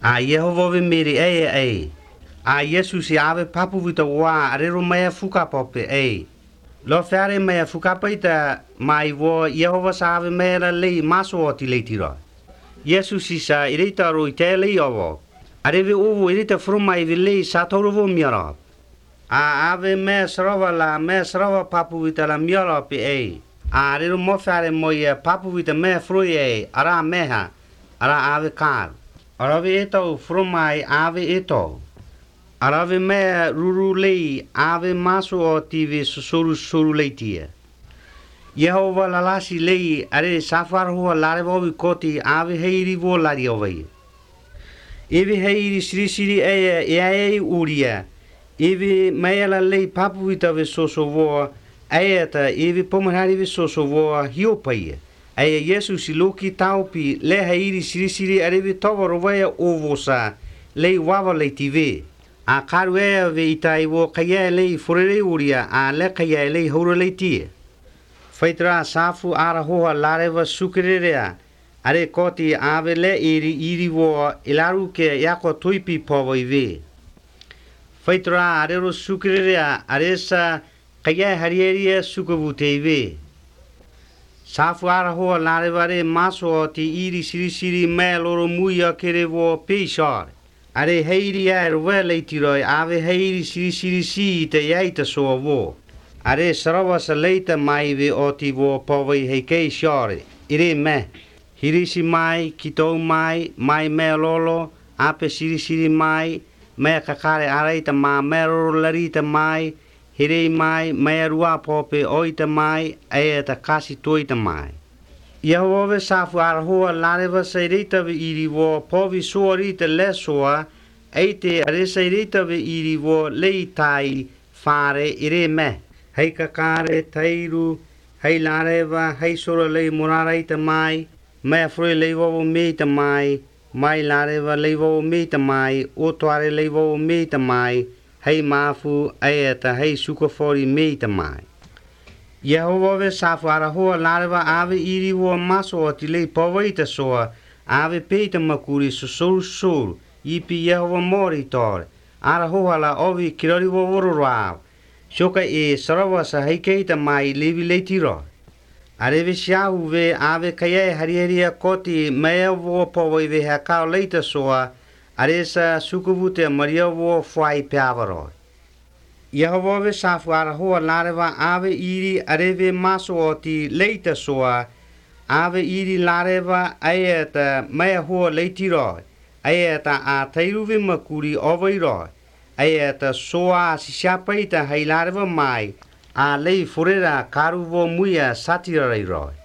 A Yehova miri e. A Yesu si ave papu vita wa arero mea fuka pope e. Lo fare mea fuka paita mai wo Yehova sa ave mea la lei maso o ti lei tira. Yesu si sa irita ro i te lei ovo. Areve ovo irita fruma i lei sa torovo miara. A ave mea srova la mea srova papu vita la miara pe e. A arero mo fare mo ia papu vita mea frui e ara meha ara ave kar. Arave eto frumai ave eto. Arave mea ruru lei ave maso o tive susuru leitia. Yehova lalasi lei are safar hua lare vovi koti ave heiri vo lari ovai. Evi heiri siri e uria. Evi mea la lei papu vita ve soso voa. Aeta evi pomarari ve soso voa hiopaia. Aya Yesu si loki taupi le heiri siri areve tova rovaya ovosa lei wava leitive. A karu ea ve itai wo kaya lei furere uria a le kaya lei haura leitie. Faitra safu ara hoa lareva sukererea. Are koti ave le iri wo ilaru ke yako tuipi povo ive. Faitra arero sukererea aresa kaya harieria sukavute ive. Safu ara hoa larevare maso o ti iri siri mea loro muia kere wo peishare. Are heiri e roe leitiroi ave heiri siri si te yaita soa vo. Are sarawa sa leita mai ve o ti vo povai heikei shore. Ire me. Hirisi mai, kitou mai mea lolo, ape siri mai, mea kakare areita ma mea roro larita mai, hirei mai, mea rua pope oita mai, ta kasi toita mai. Yehova safu arahoa lareva sairita ve iri vo povi soarita le soa, eite aresairita ve iri vo leitai fare ire me. Hei kakare tairu, hei lareva, hei sora lei moraraita mai, mea froi leivovo meita mai lareva leivovo meita mai, otoare leivovo meita mai, hei mafu, aeta, hei sukafori meita mai. Yehova ve safu arahoa lareva ave iri vo maso o ti lei povaita soa, ave peita makuri soru, ipi Yehova moritore, arahoa la ovi kirori vo vororao, shoka e sarawa sa heikeita mai levi leitiro. Areve siahu ve ave kaya harieria koti mea vo povoi ve hakao leita soa, aresa sukavute maria vo fuai piavaroi. Yehova ve safu arahoa lareva ave iri areve maso o ti leita soa, ave iri lareva aeta mea hoa leitiroi, aeta a tairuve makuri ovairoi, aeta soa sisiapaita hei lareva mai, a lei furera karu vo muia satirairoi.